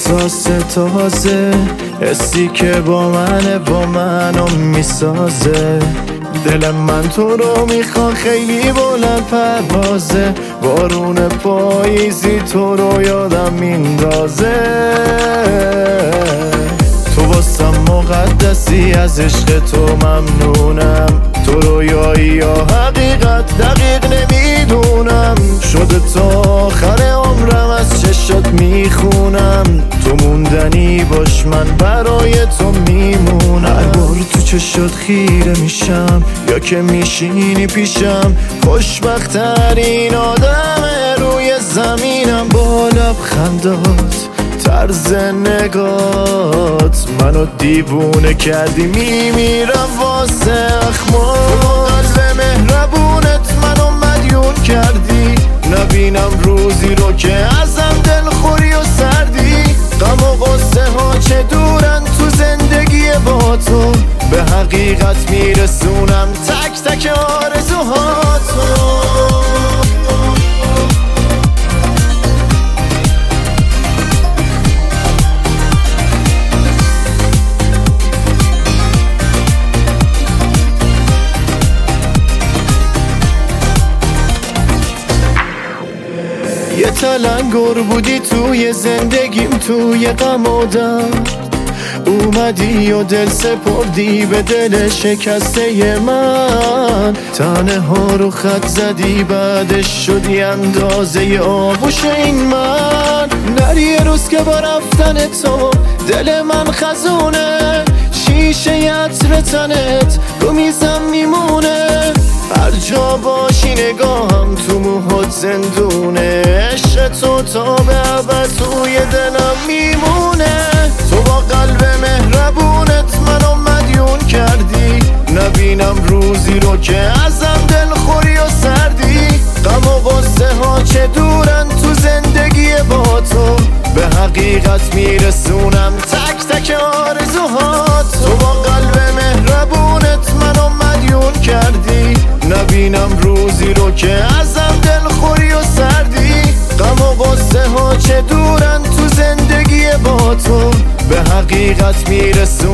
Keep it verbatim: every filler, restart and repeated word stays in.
احساس تازه، حسی که با منه با منو میسازه. دل من تو رو میخواد خیلی بلند پروازه، بارون پاییزی تو رو یادم میندازه. تو واسم مقدسی، از عشق تو ممنونم. تو رویایی یا حقیقت دقیق نمیدونم، شده تا آخر عمرم از چشات میخونم. تو موندنی باش، من برای تو میمونم. هر بار تو چشات خیره میشم یا که میشینی پیشم، خوشبخت‌ترین آدم روی زمینم. با لبخندات، طرز نگات منو دیوونه کردی، میمیرم واسه اخمات. تو قلب مهربونت منو مدیون کردی، نبینم روزی رو که ازم دلخوری و سردی. غم و غصه ها چه دورن تو زندگی با تو، به حقیقت میرسونم تک تک آرزوهاتو. یه تلنگر بودی توی زندگیم، توی غم و درد اومدی و دل سپردی به دل شکسته من. تنه ها رو خط زدی، بعدش شدی اندازه آغوش این من. نری یه روز که با رفتن تو دل من خزونه، شیشه عطر تنت رو میزم میمونه. هر جا باشی نگاهم تو موهات زندونه، عشق تو تا به ابد توی دلم میمونه. تو با قلب مهربونت منو مدیون کردی، نبینم روزی رو که ازم دلخوری و سردی. غم و غصه ها چه دورن تو زندگی با تو، به حقیقت میرسونم تک تک آرزوهات. تو با قلب مهربونت منو مدیون کردی، نبینم روزی رو که ازم دلخوری و سردی. غم و غصه ها چه دورن تو زندگی با تو، به حقیقت میرسونم